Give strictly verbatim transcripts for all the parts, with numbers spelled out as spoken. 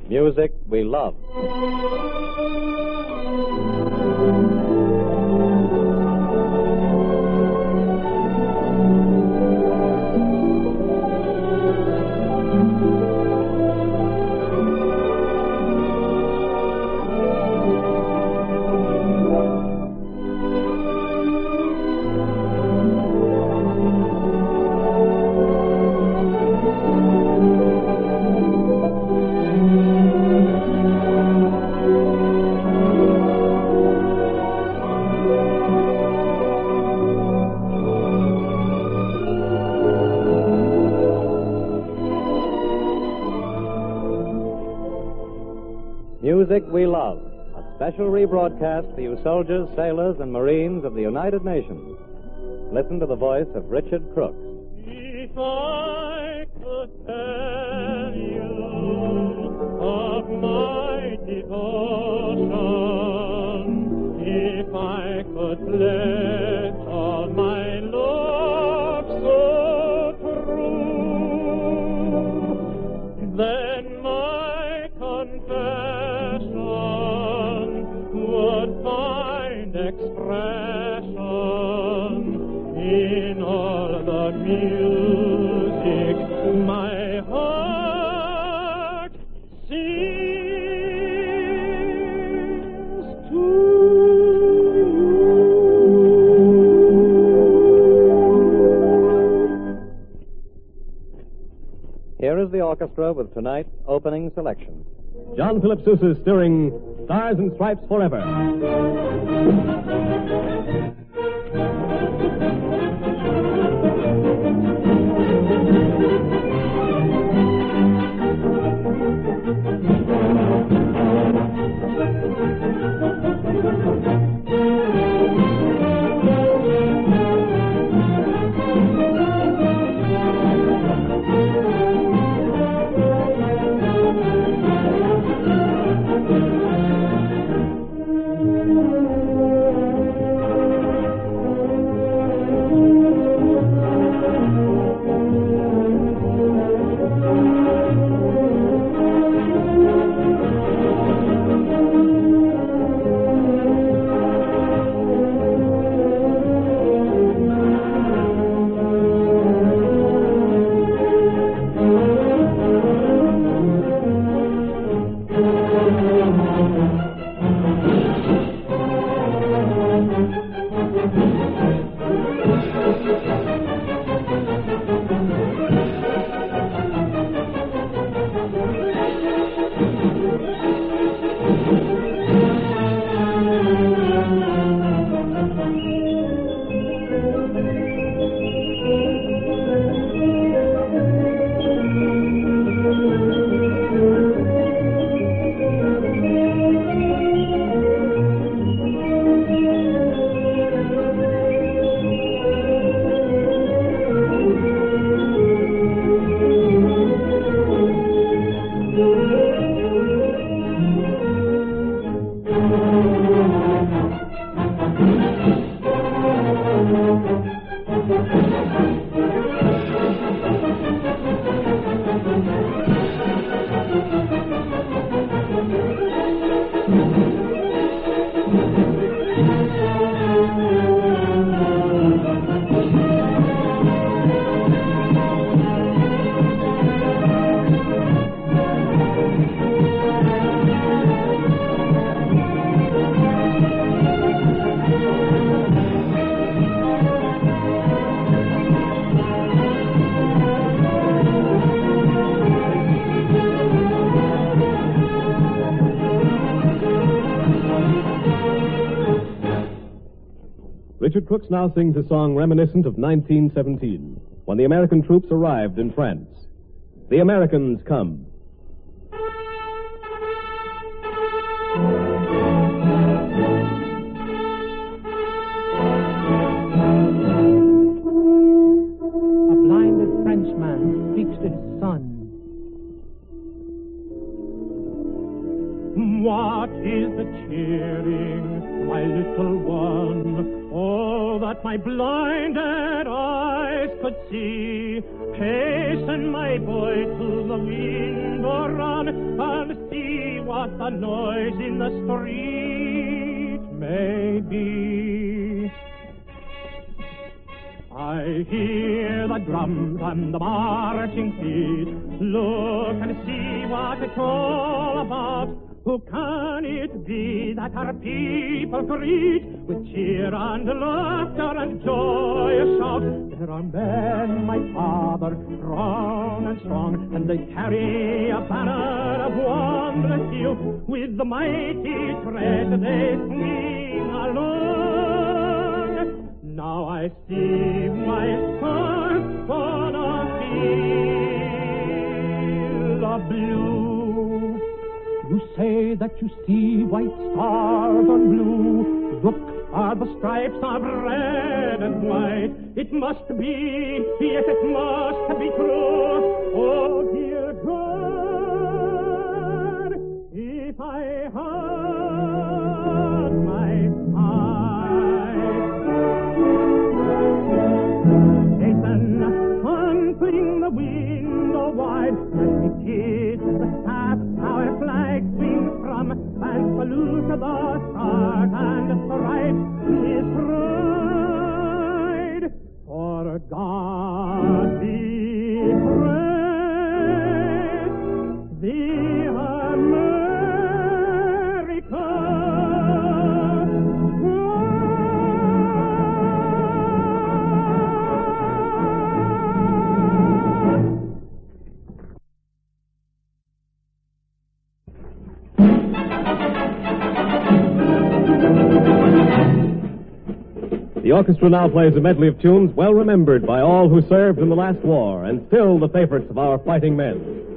Music we love. Music We Love, a special rebroadcast for you soldiers, sailors, and Marines of the United Nations. Listen to the voice of Richard Crooks. If I could tell you of my devotion, if I could pledge all my love so true, then my confession would find expression in all the music my heart sings to you. Here is the orchestra with tonight's opening selection. John Philip Sousa stirring Stars and Stripes Forever. Richard Crooks now sings a song reminiscent of nineteen seventeen, when the American troops arrived in France. The Americans Come. A blinded Frenchman speaks to his son. What is the cheering, my little one? All that my blinded eyes could see. Hasten, my boy, to the window run, and see what the noise in the street may be. I hear the drums and the marching feet. Look and see what it's all about. Who can it be that our people greet with cheer and laughter and joyous shout? There are men, my father, strong and strong, and they carry a banner of wondrous hue. With the mighty tread they swing along. Now I see my stars on a field of blue. You say that you see white stars on blue. Look, are the stripes of red and white. It must be, yes, it must be true. Oh, dear God, if I had my eyes. Hasten, unfling the window wide. Let me kiss the staff our flag swings from, and salute the stars and stripes with pride. For God be praised, the America. The orchestra now plays a medley of tunes well remembered by all who served in the last war and still the favorites of our fighting men.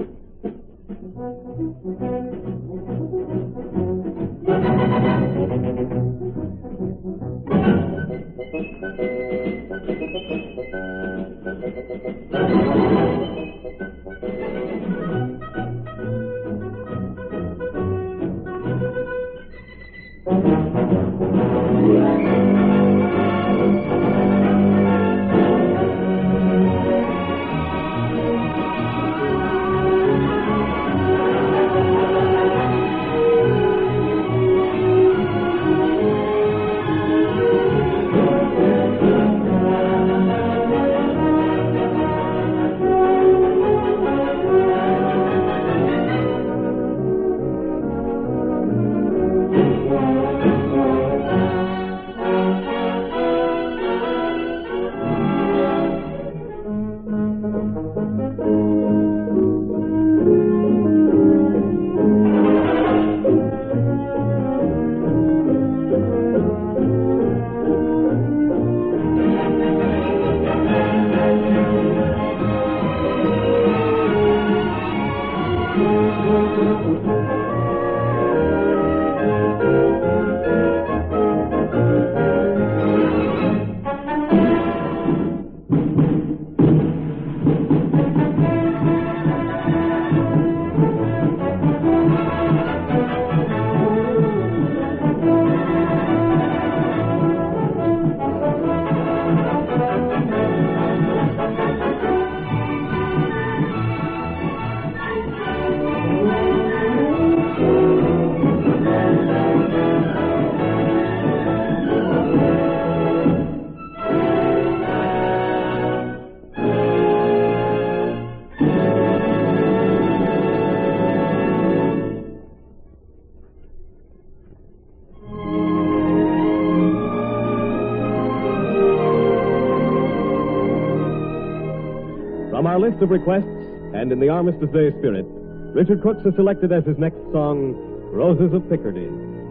From our list of requests, and in the Armistice Day spirit, Richard Crooks has selected as his next song, Roses of Picardy.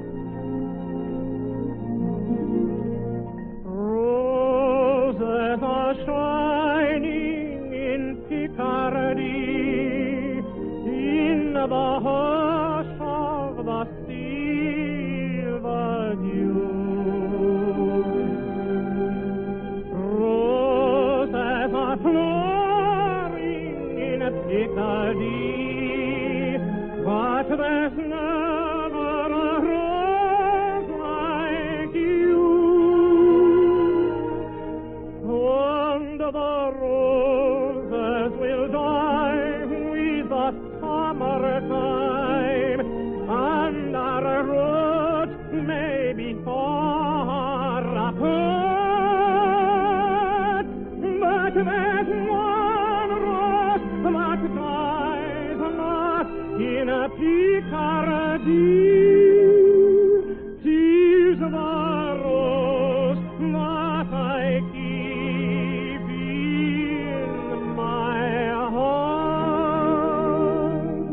Roses are shining in Picardy, in the hush of the silver dew. Roses are flowering in Picardy, but there's never a rose like you. And the roses will die with the summertime, dear, 'tis the rose that I keep in my heart.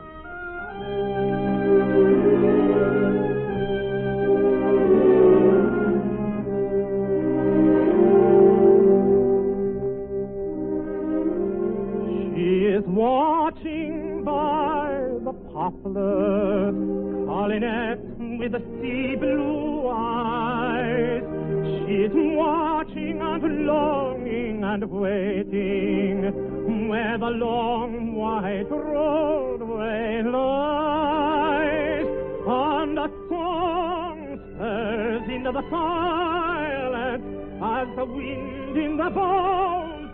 She is watching by the poplar, calling it with the sea blue eyes. She's watching and longing and waiting where the long white roadway lies. And a song stirs into the silence as the wind in the boughs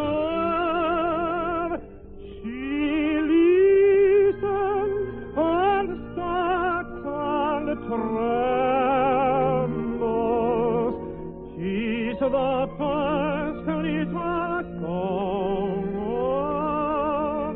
above. She listens and starts and trembles. She's the first little song of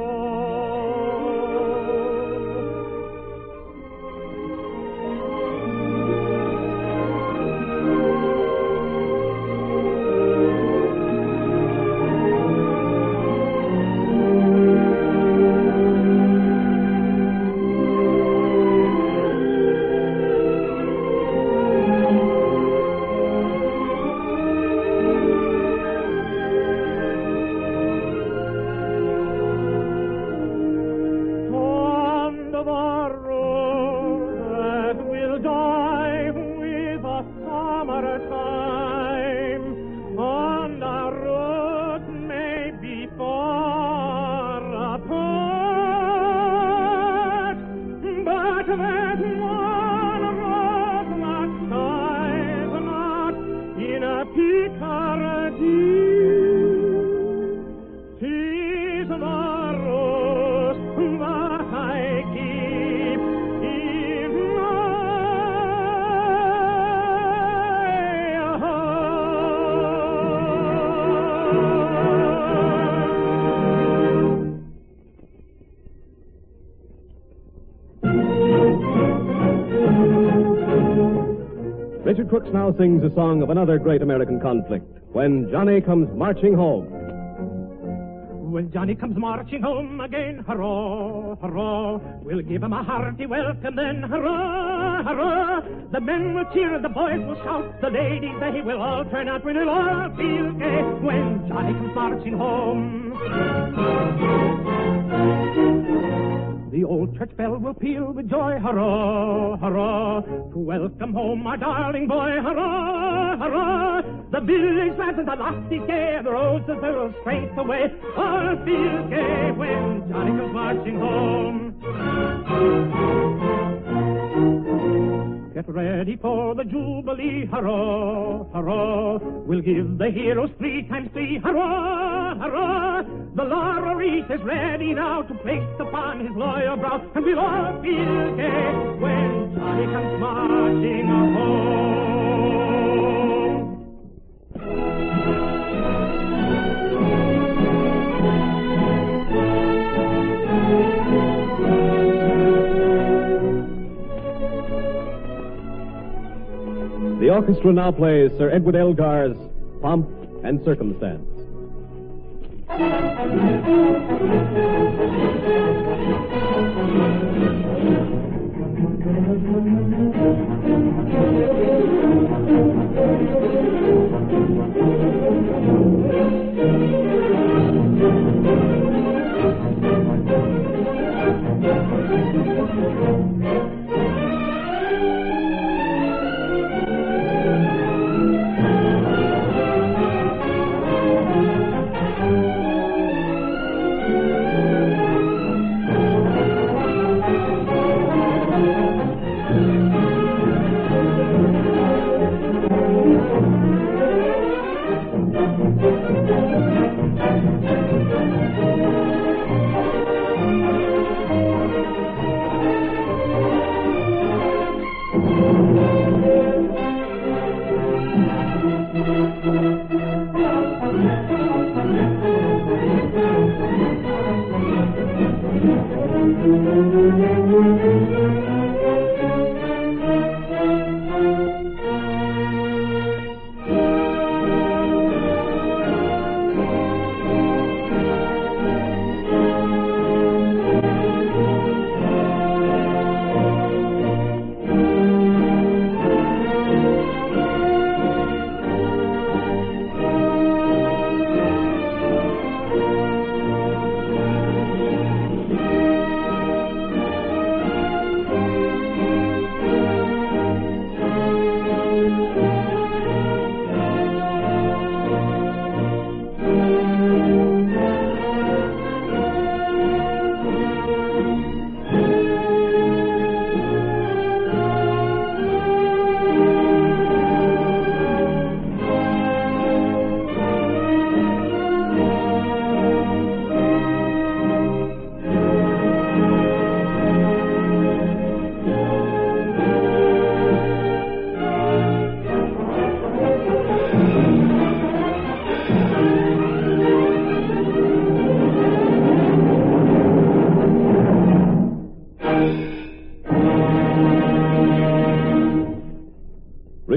Richard Crooks now sings a song of another great American conflict, When Johnny Comes Marching Home. When Johnny comes marching home again, hurrah, hurrah, we'll give him a hearty welcome then, hurrah, hurrah. The men will cheer and the boys will shout, the ladies they will all turn out, we'll all feel gay when Johnny comes marching home. The old church bell will peal with joy, hurrah, hurrah, to welcome home my darling boy, hurrah, hurrah. The village lads and the lasses gay, the roses they will straight away, all feel gay when Johnny comes marching home. Get ready for the Jubilee, hurrah, hurrah. We'll give the heroes three times three, hurrah, hurrah. The laurel wreath is ready now to place upon his loyal brow, and we'll all feel gay when Johnny comes marching home. The orchestra now plays Sir Edward Elgar's Pomp and Circumstance.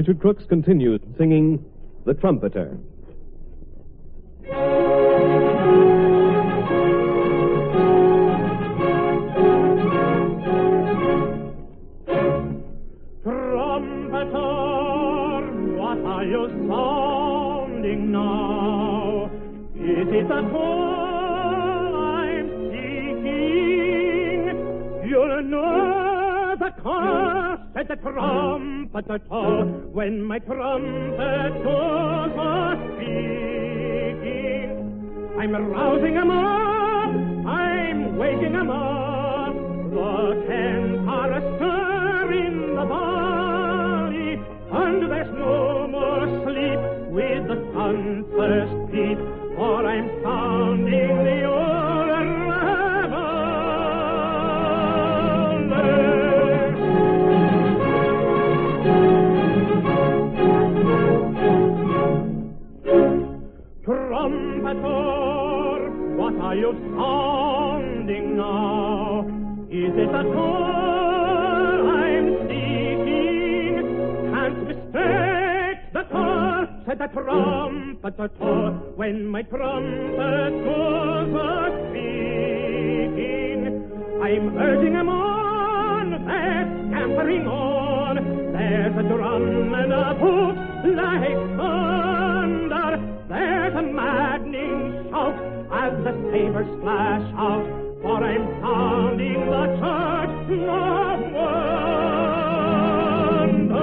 Richard Crooks continued singing The Trumpeter. Trumpeter, what are you sounding now? Is it the call I'm seeking? You'll know the call, said the trumpeter tall, when my trumpet goes a speaking. I'm rousing 'em up, I'm waking 'em up, the tents are astir in the valley, and there's no more sleep with the sun first peep, for I'm sounding the old Trumpeter, what are you sounding now? Is it a call I'm seeking? Can't mistake the call, said the trumpeter tall, when my trumpet goes a-speaking. I'm urging 'em on, they're scampering on, there's a drum and a hoop like thunder, there's a maddening shout as the sabers flash out, for I'm sounding the church of wonder.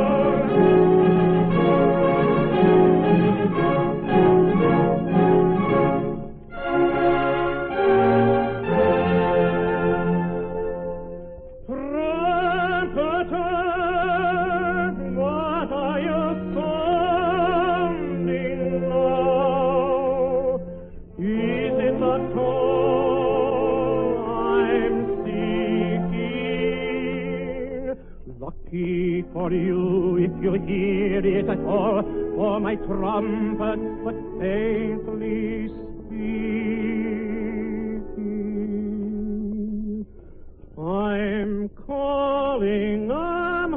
Lucky for you if you hear it at all, for my trumpet but faintly speaking. I'm calling 'em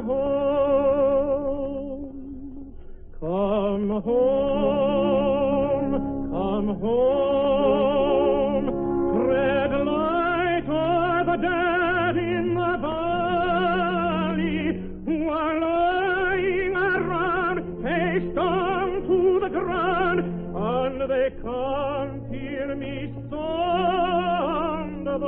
home. Come home, come home. Tread light o'er the dead in the valley, while lying around face down to the ground, and they can't hear me sound the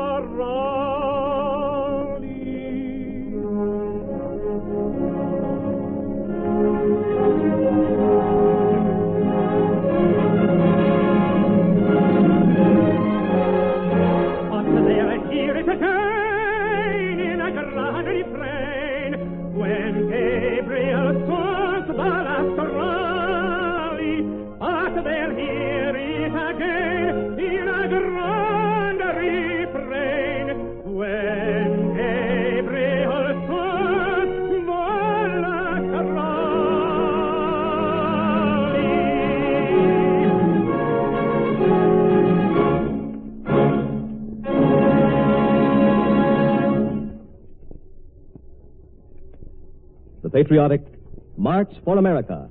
again in a grand refrain, when Gabriel songs the last rally, but they'll hear it again in a grand refrain, when Gabriel songs the last rally. The patriotic March for America.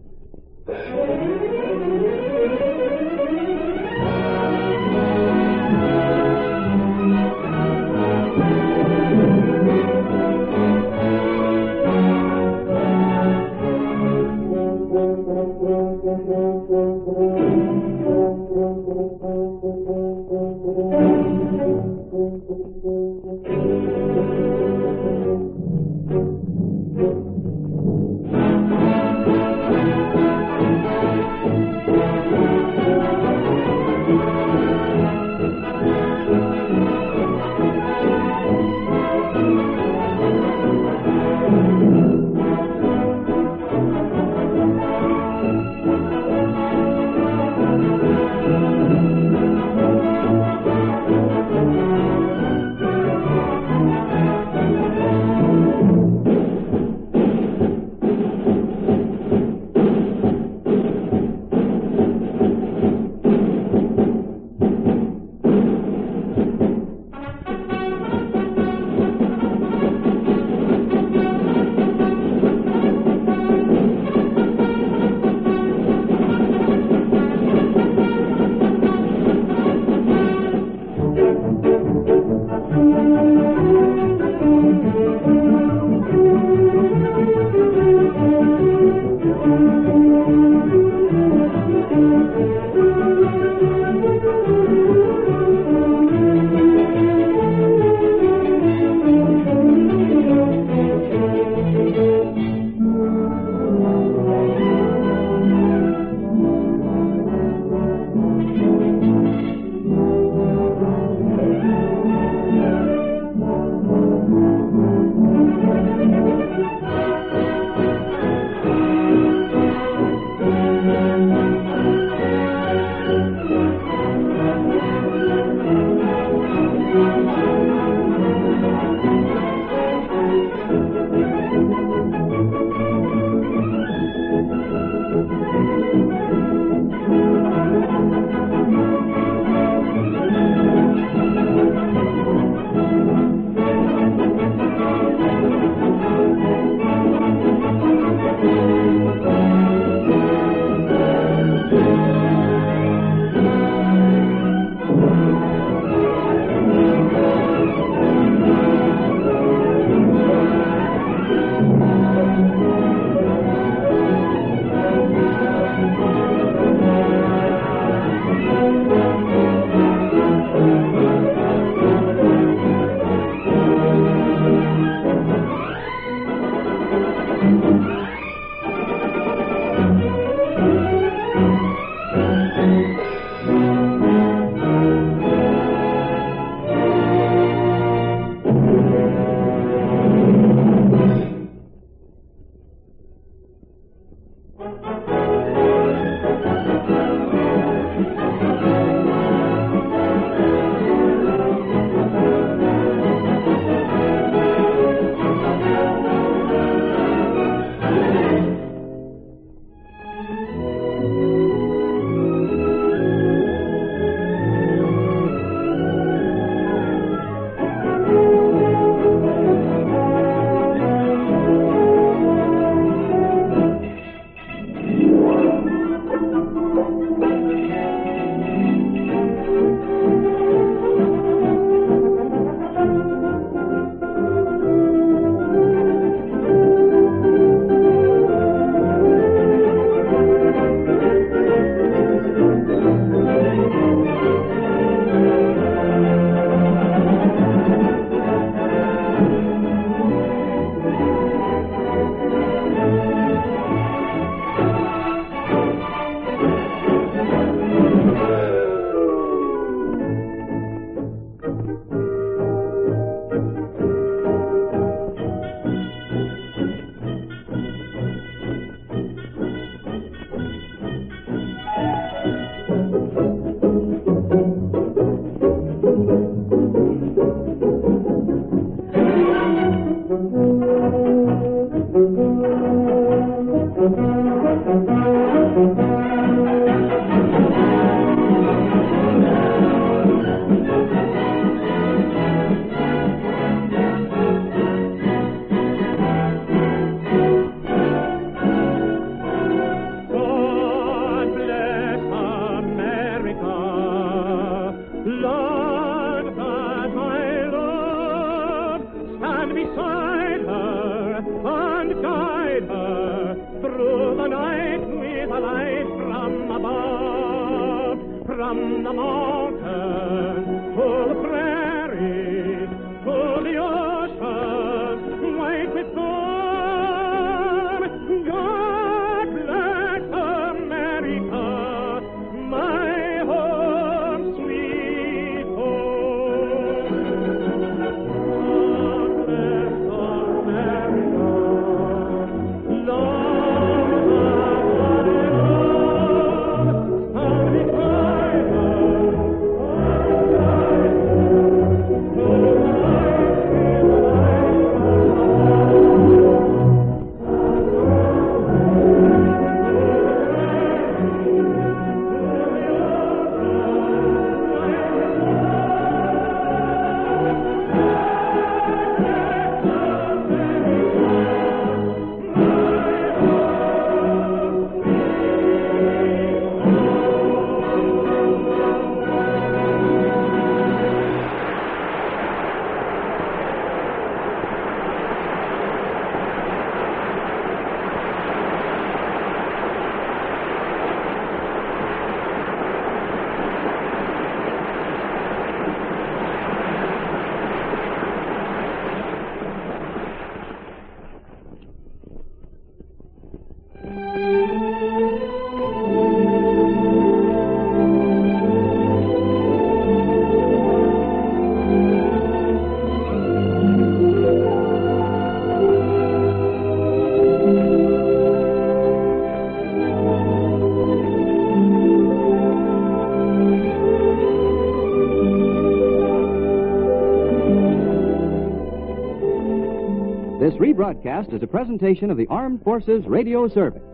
From the mountain to the prairie to the ocean, white with storm. God bless America, my home, sweet home. God bless America, Lord, This rebroadcast is a presentation of the Armed Forces Radio Service.